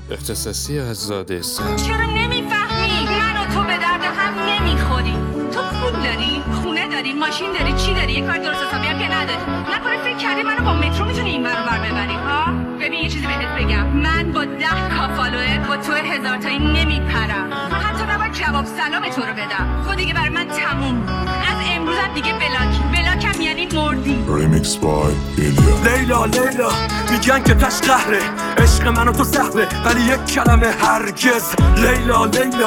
اختصاصی از زاده سر. چرا نمیفهمی؟ من و تو به درد هم نمیخوریم. تو پول داری، خونه داری، ماشین داری، چی داری؟ یه کار درست حسابی هم که نداری. نکنه فکر کردی منو با مترو میتونی این ور بر ببری ها؟ ببین یه چیزی بهت بگم، من با 10 کافالوه با تو 1000 تایی نمیپرم. من حتی نباید جواب سلام تو رو بدم. تو دیگه برای من تموم. از امروزم دیگه بلاکم یعنی مردی. Remix by Ilya. لیلا میگن که تش قهره، عشق من و تو سهره، ولی یک کلمه هرگز. لیلا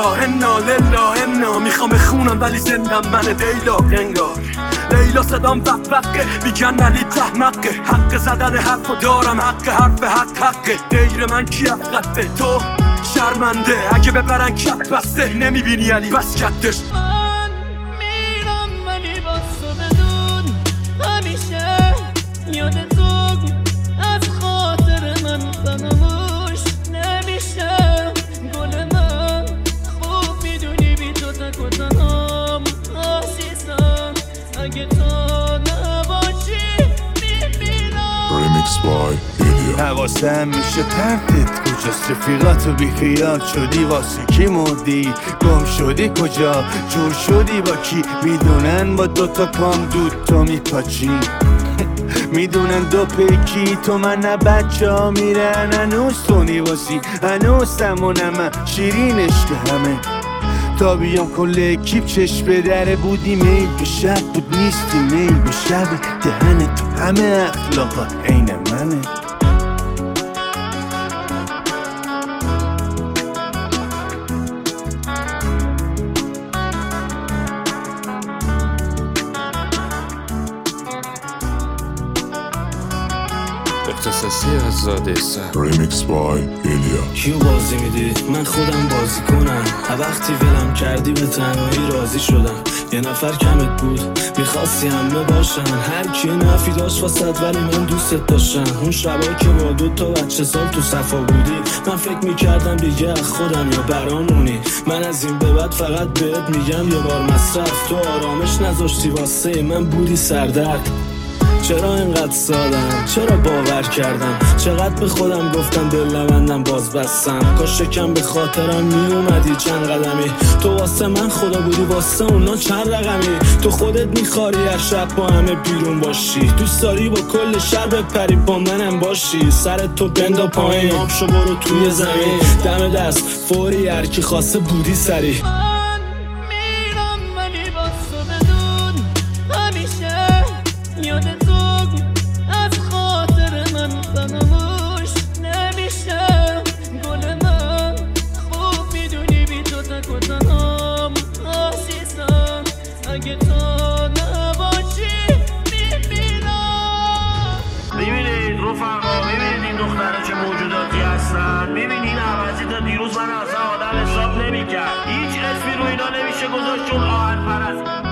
انا میخوام بخونم ولی زندم من لیلا انگار. لیلا صدام وقه میگن علی تحمقه، حق زدن حرفو دارم، حقه غیر من کی افقده؟ تو شرمنده اگه ببرن کت بسته، نمیبینی علی بس کتش. من میرم ولی باسو بدون، همیشه یاد تو از خاطر من فراموش نمیشه. گل من خوب میدونی بی تو تک و تنهام عزیزم، اگه تو نباشی میمیرم. Remix by Ilya. حواسم میشه پرتت کجاست، رفیقاتو بیخیال شدی، واسه کی مردی، گم شدی کجا، جور شدی با کی، میدونن با 2 تا پام دود تو میپاچی. میدونن 2 پیکی تو من نه بچه ها میرن، هنوز تو نیواسی، هنوز تمونم شیرینش که همه. تا بیام کل اکیپ چشم به دره بودی، میل به شب بود نیستی، میل به شب دهن تو همه اخلاقا عین منه. اختصاصی از زاده سر. Remix by Ilya. کیو بازی میدی؟ من خودم بازی کنم. وقتی ولم کردی به تنهایی راضی شدم. یه نفر کمت بود میخواستی همه باشن، هر کی نفی داشت واسد ولی من دوستت داشتم. اون شبایی که با 2 تا بچه سال تو صفا بودی، من فکر میکردم دیگه از خودم یا برامونی. من از این به بعد فقط بهت میگم یه بار مصرف، تو آرامش نذاشتی واسه من بودی سردرد. چرا اینقدر سادم؟ چرا باور کردم؟ چقدر به خودم گفتم دل نبندم باز بستم. کاش شکم به خاطرم میومدی چند قدمی، تو واسه من خدا بودی واسه اونا چند رقمی. تو خودت میخواری هر شب با همه بیرون باشی، دوست داری با کل شهر بپری با منم باشی. سرت تو بندا پایین، آب شو برو توی زمین، دم دست فوری هر کی خواسته بودی سری. من میرم ولی باسو بدون، همیشه یاد تو از خاطر من فراموش نمیشه. گل من خوب میدونی بی تو تک و تنهام عزیزم، اگه تو نباشی میمیرم. میبینید رفقا، میبینید این دختره چه موجوداتی هستن؟ میبینید این عوضی تا دیروز من اصلا آدم حساب نمیکرد، هیچ اسمی رو اینا نمیشه گذاشت چون آهن پرست.